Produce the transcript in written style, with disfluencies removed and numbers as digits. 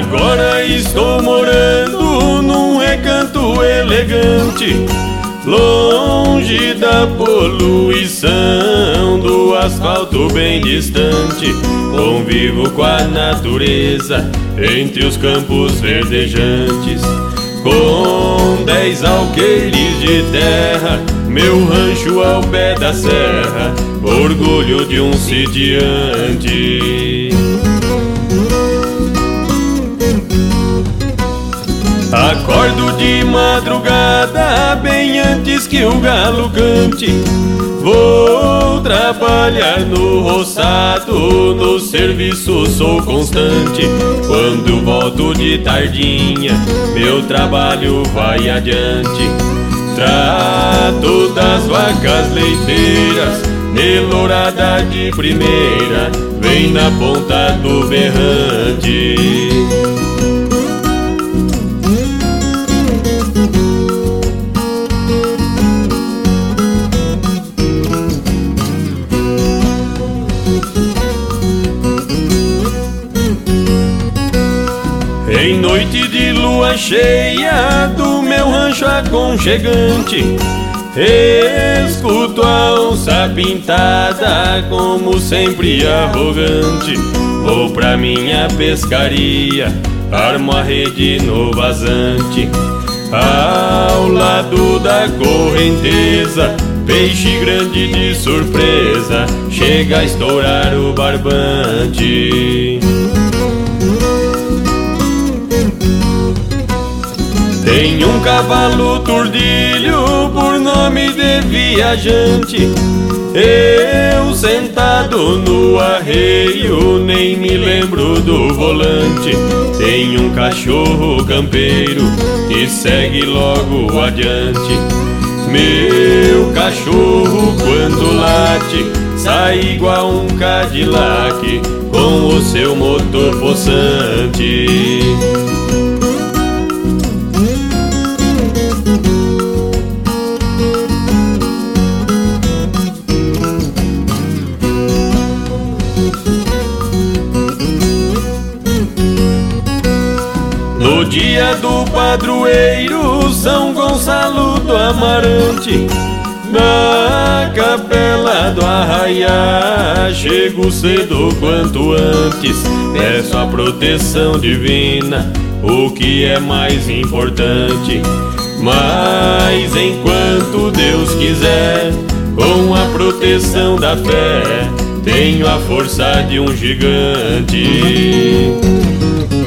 Agora estou morando num recanto elegante, longe da poluição do asfalto bem distante. Convivo com a natureza entre os campos verdejantes. Com 10 alqueires de terra, meu rancho ao pé da serra, orgulho de um sitiante. Acordo de madrugada bem antes que o galo cante. Vou trabalhar no roçado, no serviço sou constante. Quando volto de tardinha, meu trabalho vai adiante. Trato das vacas leiteiras, nelourada de primeira, vem na ponta do berrante. Em noite de lua cheia do meu rancho aconchegante, escuto a onça pintada como sempre arrogante. Vou pra minha pescaria, armo a rede no vazante. Ao lado da correnteza, peixe grande de surpresa, chega a estourar o barbante. Tem um cavalo tordilho por nome de viajante. Eu sentado no arreio nem me lembro do volante. Tem um cachorro campeiro que segue logo adiante. Meu cachorro quando late sai igual um Cadillac com o seu motor possante. No dia do padroeiro, São Gonçalo do Amarante, na capela do Arraiá, chego cedo quanto antes, peço a proteção divina, o que é mais importante. Mas enquanto Deus quiser, com a proteção da fé, tenho a força de um gigante.